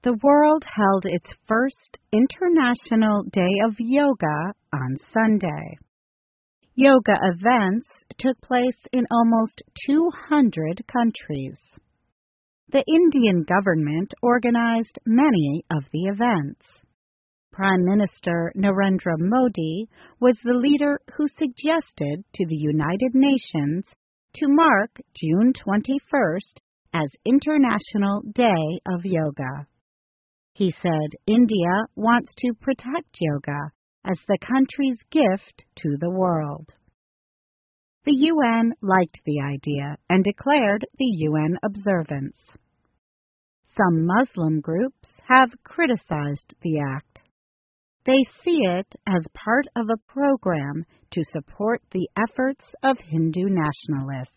The world held its first International Day of Yoga on Sunday. Yoga events took place in almost 200 countries. The Indian government organized many of the events. Prime Minister Narendra Modi was the leader who suggested to the United Nations to mark June 21st as International Day of Yoga. He said India wants to protect yoga as the country's gift to the world. The UN liked the idea and declared the UN observance. Some Muslim groups have criticized the act. They see it as part of a program to support the efforts of Hindu nationalists.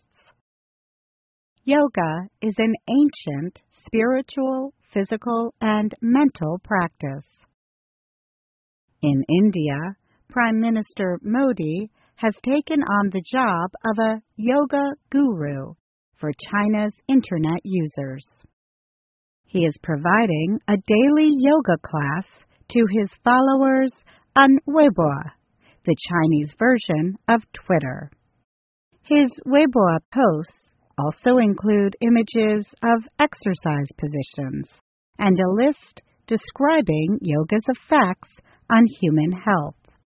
Yoga is an ancient spiritual, physical, and mental practice. In India, Prime Minister Modi has taken on the job of a yoga guru for China's internet users. He is providing a daily yoga class to his followers on Weibo, the Chinese version of Twitter. His Weibo posts also include images of exercise positions and a list describing yoga's effects on human health.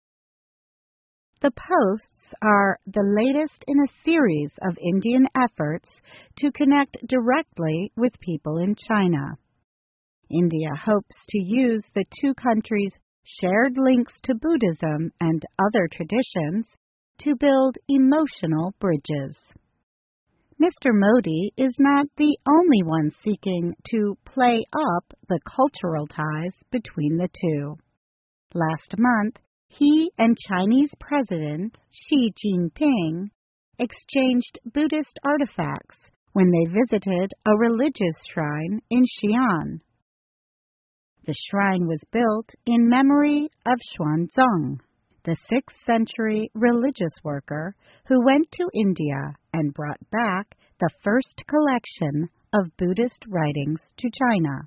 The posts are the latest in a series of Indian efforts to connect directly with people in China. India hopes to use the two countries' shared links to Buddhism and other traditions to build emotional bridges. Mr. Modi is not the only one seeking to play up the cultural ties between the two. Last month, he and Chinese President Xi Jinping exchanged Buddhist artifacts when they visited a religious shrine in Xi'an. The shrine was built in memory of Xuanzang, the 6th century religious worker who went to India and brought back the first collection of Buddhist writings to China.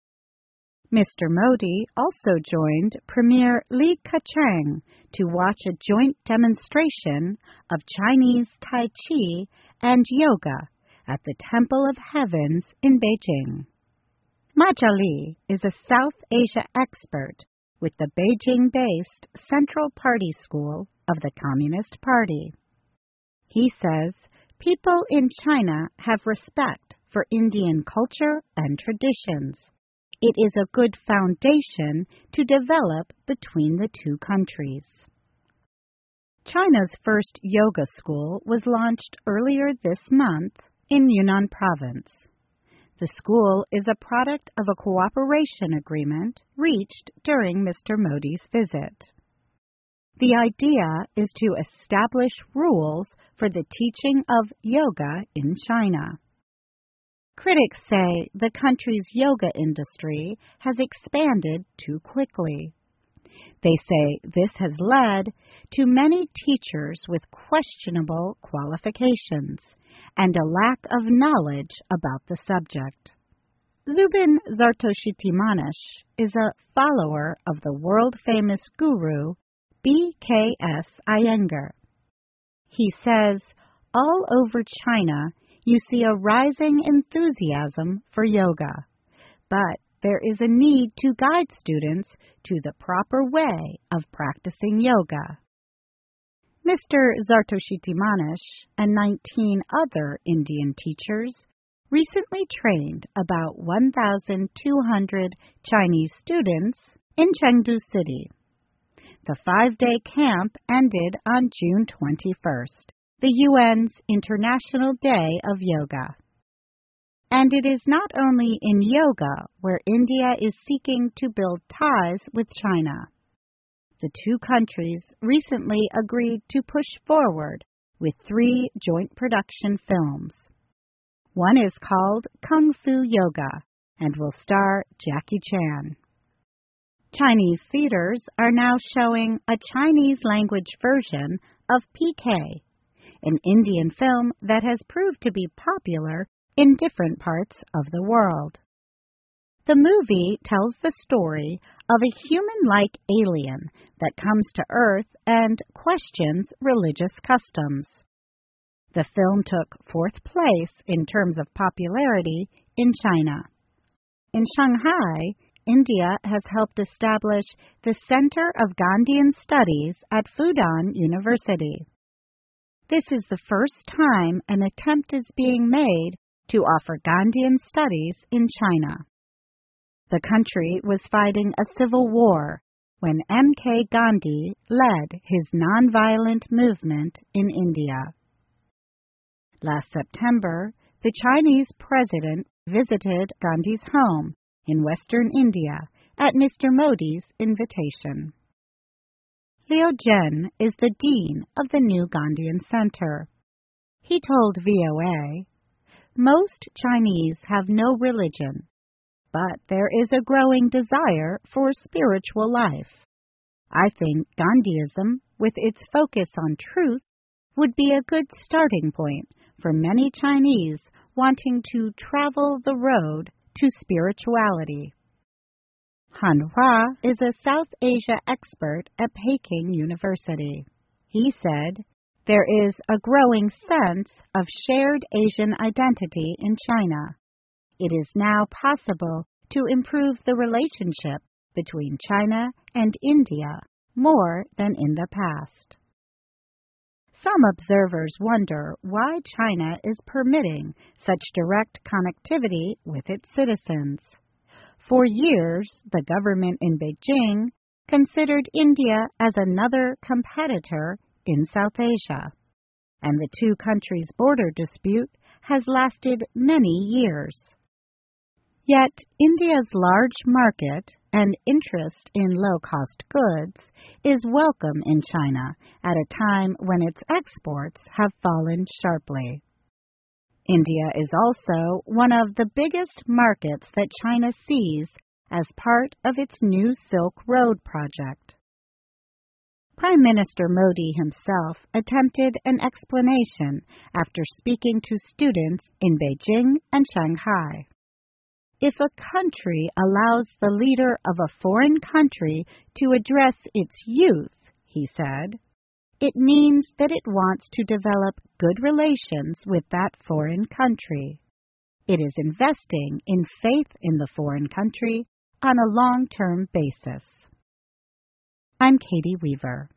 Mr. Modi also joined Premier Li Keqiang to watch a joint demonstration of Chinese Tai Chi and yoga at the Temple of Heavens in Beijing. Ma Jiali is a South Asia expert with the Beijing-based Central Party School of the Communist Party. He says people in China have respect for Indian culture and traditions. It is a good foundation to develop between the two countries. China's first yoga school was launched earlier this month in Yunnan Province. The school is a product of a cooperation agreement reached during Mr. Modi's visit. The idea is to establish rules for the teaching of yoga in China. Critics say the country's yoga industry has expanded too quickly. They say this has led to many teachers with questionable qualifications and a lack of knowledge about the subject. Zubin Zartoshitimanesh is a follower of the world-famous guru B.K.S. Iyengar. He says, all over China, you see a rising enthusiasm for yoga, but there is a need to guide students to the proper way of practicing yoga. Mr. Zartoshitimanesh and 19 other Indian teachers recently trained about 1,200 Chinese students in Chengdu City. The 5-day camp ended on June 21st, the UN's International Day of Yoga. And it is not only in yoga where India is seeking to build ties with China. The two countries recently agreed to push forward with 3 joint production films. One is called Kung Fu Yoga and will star Jackie Chan. Chinese theaters are now showing a Chinese language version of PK, an Indian film that has proved to be popular in different parts of the world. The movie tells the story of a human-like alien that comes to Earth and questions religious customs. The film took fourth place in terms of popularity in China. In Shanghai, India has helped establish the Center of Gandhian Studies at Fudan University. This is the first time an attempt is being made to offer Gandhian studies in China. The country was fighting a civil war when M.K. Gandhi led his nonviolent movement in India. Last September, the Chinese president visited Gandhi's home in western India at Mr. Modi's invitation. Liu Zhen is the dean of the new Gandhian Center. He told VOA, "Most Chinese have no religion, but there is a growing desire for spiritual life. I think Gandhiism, with its focus on truth, would be a good starting point for many Chinese wanting to travel the road to spirituality." Han Hua is a South Asia expert at Peking University. He said, "There is a growing sense of shared Asian identity in China. It is now possible to improve the relationship between China and India more than in the past." Some observers wonder why China is permitting such direct connectivity with its citizens. For years, the government in Beijing considered India as another competitor in South Asia, and the two countries' border dispute has lasted many years. Yet, India's large market and interest in low-cost goods is welcome in China at a time when its exports have fallen sharply. India is also one of the biggest markets that China sees as part of its new Silk Road project. Prime Minister Modi himself attempted an explanation after speaking to students in Beijing and Shanghai. If a country allows the leader of a foreign country to address its youth, he said, it means that it wants to develop good relations with that foreign country. It is investing in faith in the foreign country on a long-term basis. I'm Katie Weaver.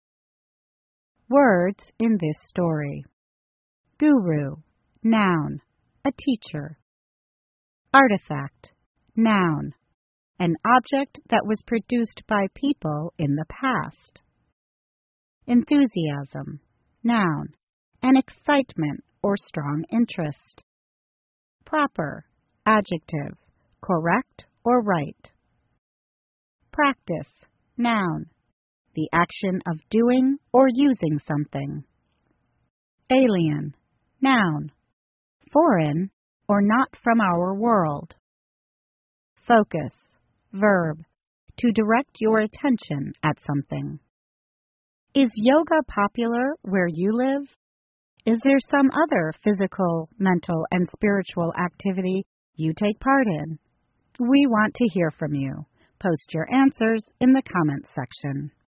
Words in this story. Guru, noun, a teacher. Artifact, noun, an object that was produced by people in the past. Enthusiasm, noun, an excitement or strong interest. Proper, adjective, correct or right. Practice, noun, the action of doing or using something. Alien, noun, foreign or not from our world. Focus, verb, to direct your attention at something. Is yoga popular where you live? Is there some other physical, mental, and spiritual activity you take part in? We want to hear from you. Post your answers in the comments section.